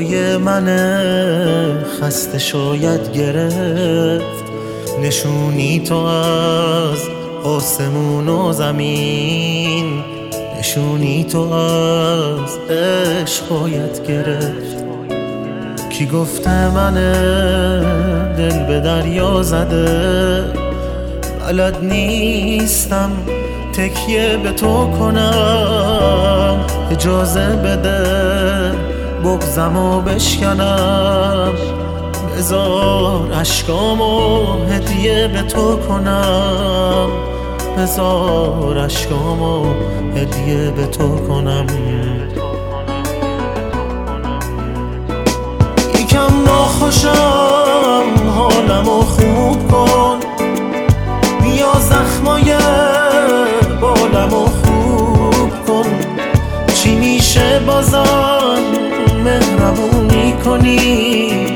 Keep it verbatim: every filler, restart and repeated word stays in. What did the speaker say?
صدای من خسته شاید گرفت، نشونی تو از آسمون و زمین، نشونی تو از عشق باید گرفت. کی گفته من دل به دریا زده، بلد نیستم تکیه به تو کنم، اجازه بده بغضمو بشکنم، بذار اشکامو هدیه به تو کنم، بذار اشکامو هدیه به تو کنم. یکم ناخوشم حالمو خوب کن، بیا زخمای بالمو خوب کن، چی میشه بازم مهربونی کنی،